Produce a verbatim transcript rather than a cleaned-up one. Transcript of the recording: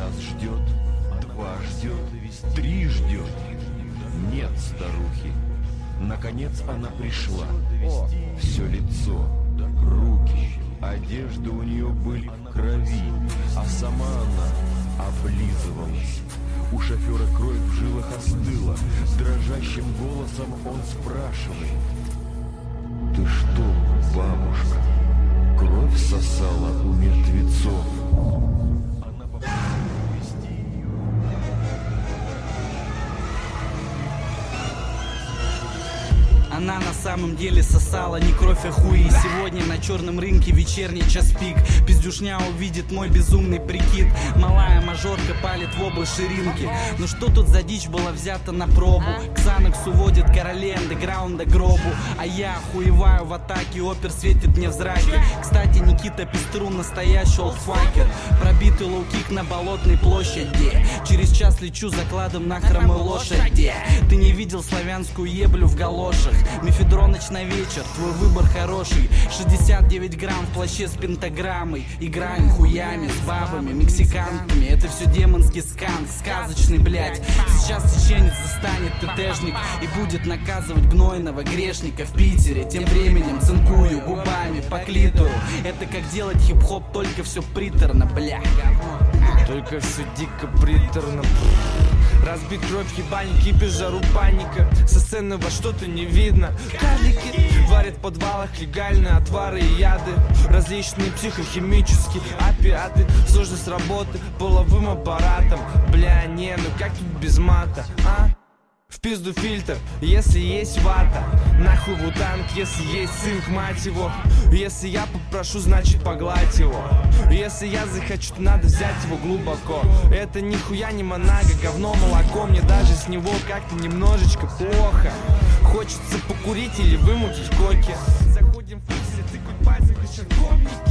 Раз ждет, два ждет, три ждет. Нет старухи. Наконец она пришла. Все лицо, руки, одежда у нее были в крови, а сама она облизывалась. У шофера кровь в жилах остыла. Дрожащим голосом он спрашивает: «Ты что, бабушка, кровь сосала у мертвецов?» Она попыталась увести ее. Она на самом деле сосала не кровь, а хуи. Сегодня на черном рынке вечерний час пик. Пиздюшня увидит мой безумный прикид. Малая мажорка палит в оба ширинки. Ну что тут за дичь была взята на пробу? Ксанакс уводит королей андеграунда гробу. А я охуеваю в атаке, опер светит мне в зраке. Кстати, Никита Пеструн настоящий олдфакер. Пробитый лоу-кик на Болотной площади. Через час лечу закладом на хромой лошади. Ты не видел славянскую еблю в галошах? Мефедроныч на вечер, твой выбор хороший. Шестьдесят девять грамм в плаще с пентаграммой. Играем хуями с бабами, мексиканками. Это все демонский скан, сказочный, блядь. Сейчас чеченец застанет ТТшник и будет наказывать гнойного грешника в Питере. Тем временем цинкую губами по клитору. Это как делать хип-хоп, только все приторно, бля. Только все дико приторно. Разбит кровь, ебальник, кипиш, жару паника. Со сцены во что-то не видно. Карлики варят в подвалах легальные отвары и яды. Различные психохимические опиаты. Сложность работы половым аппаратом. Бля, не, ну как тут без мата, а? В пизду фильтр, если есть вата. Нахуй вутанг, если есть цинк, мать его. Если я попрошу, значит погладь его. Если я захочу, то надо взять его глубоко. Это нихуя не монага, говно, молоко. Мне даже с него как-то немножечко плохо. Хочется покурить или вымутить коки. Заходим в фиксы, ты купайся, черковники.